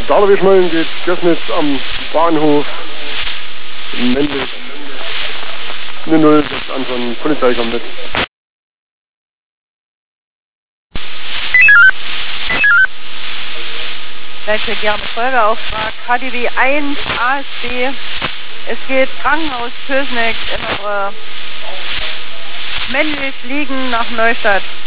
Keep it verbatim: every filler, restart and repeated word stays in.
Dalerwischmollen geht Gößnitz am Bahnhof Mendel. Eine Null, setzt an von Polizei kommt mit. Gerne Folgeauftrag H D W eins A S B. Es geht Krankenhaus Pösneck, innere Männlich liegen nach Neustadt.